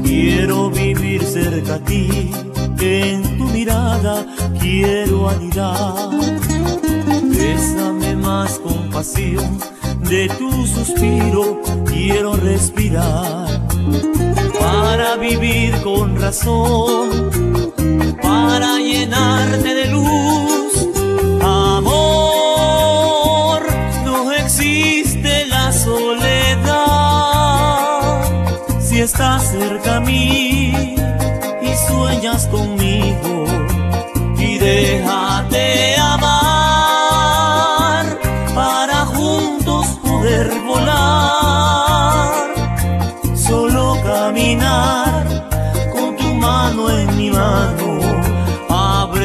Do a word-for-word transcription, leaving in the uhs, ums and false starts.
Quiero vivir cerca a ti, en tu mirada quiero anidar. Bésame más con pasión, de tu suspiro quiero respirar. Para vivir con razón, para llenarte de luz. Amor, no existe la soledad si estás cerca a mí y sueñas conmigo. Y déjate amar para juntos poder volar. Solo caminar con tu mano en mi mano